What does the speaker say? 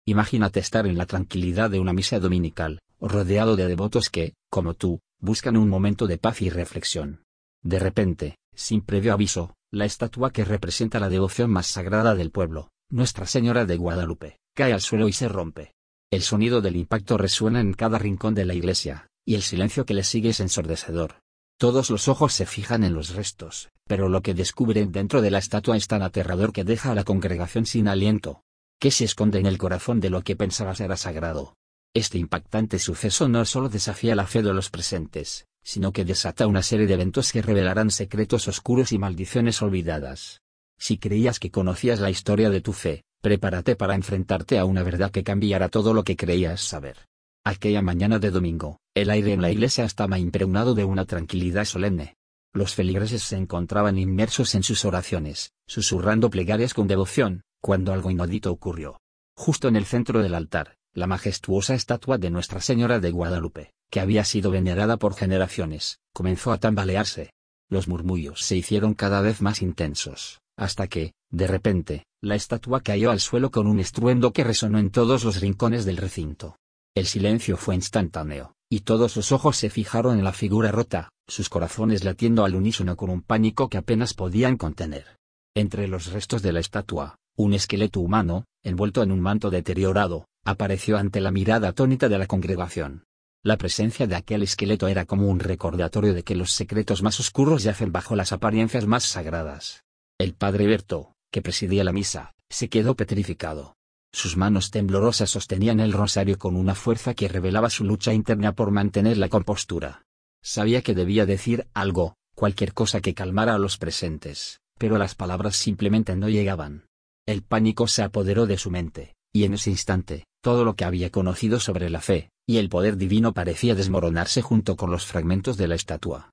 Imagínate estar en la tranquilidad de una misa dominical, rodeado de devotos que, como tú, buscan un momento de paz y reflexión. De repente, sin previo aviso, la estatua que representa la devoción más sagrada del pueblo, Nuestra Señora de Guadalupe, cae al suelo y se rompe. El sonido del impacto resuena en cada rincón de la iglesia, y el silencio que le sigue es ensordecedor. Todos los ojos se fijan en los restos, pero lo que descubren dentro de la estatua es tan aterrador que deja a la congregación sin aliento. ¿Qué se esconde en el corazón de lo que pensabas era sagrado? Este impactante suceso no solo desafía la fe de los presentes, sino que desata una serie de eventos que revelarán secretos oscuros y maldiciones olvidadas. Si creías que conocías la historia de tu fe, prepárate para enfrentarte a una verdad que cambiará todo lo que creías saber. Aquella mañana de domingo, el aire en la iglesia estaba impregnado de una tranquilidad solemne. Los feligreses se encontraban inmersos en sus oraciones, susurrando plegarias con devoción, cuando algo inaudito ocurrió. Justo en el centro del altar, la majestuosa estatua de Nuestra Señora de Guadalupe, que había sido venerada por generaciones, comenzó a tambalearse. Los murmullos se hicieron cada vez más intensos, hasta que, de repente, la estatua cayó al suelo con un estruendo que resonó en todos los rincones del recinto. El silencio fue instantáneo, y todos los ojos se fijaron en la figura rota, sus corazones latiendo al unísono con un pánico que apenas podían contener. Entre los restos de la estatua, un esqueleto humano, envuelto en un manto deteriorado, apareció ante la mirada atónita de la congregación. La presencia de aquel esqueleto era como un recordatorio de que los secretos más oscuros yacen bajo las apariencias más sagradas. El padre Berto, que presidía la misa, se quedó petrificado. Sus manos temblorosas sostenían el rosario con una fuerza que revelaba su lucha interna por mantener la compostura. Sabía que debía decir algo, cualquier cosa que calmara a los presentes, pero las palabras simplemente no llegaban. El pánico se apoderó de su mente, y en ese instante, todo lo que había conocido sobre la fe y el poder divino parecía desmoronarse junto con los fragmentos de la estatua.